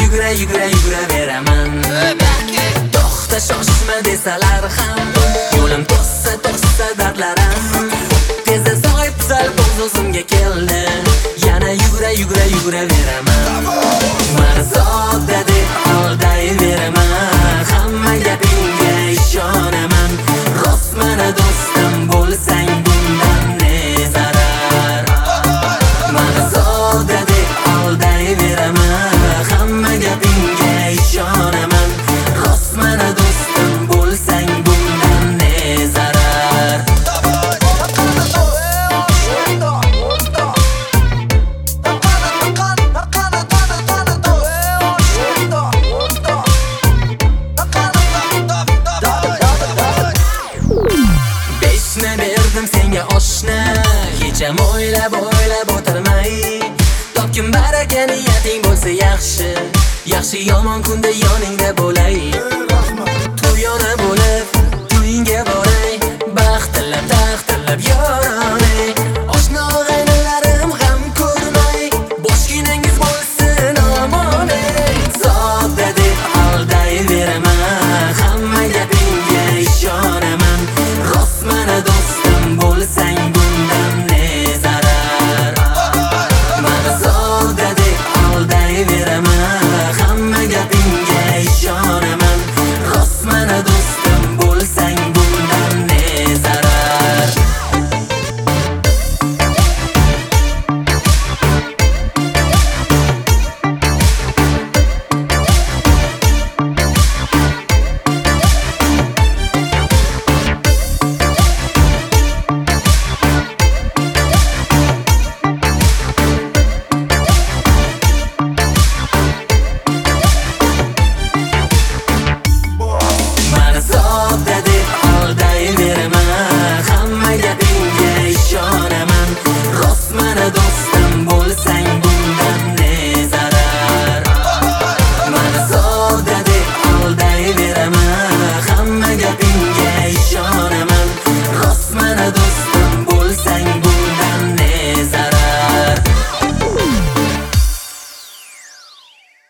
yugura-yugura-yugura-veraman. To'xta shoshma desalar ham, yo'lim to'ssa dardlarim. Tezda sog'ayib tuzalib o'zimga keldi. Yana yugura-yugura-yugura-veraman. Marzoda deb aldayveraman. Hamma gapingga ishonaman. Rostmana do'stim bo'lsang bundan ne zarar. Marzoda deb aldayveraman. Hamma gapingga ishonaman. Rostmana do'stim bo'lsang bundan ne zarar. Beshni berdim senga oshna, hecham o'ylab o'tirmay. Topgin baraka niyating bo'lsa yaxshi, yaxshi yomon kunda yoningda bo'lay. To'yona bo'lib to'yingga boray, baxt tilab taxt tilab yor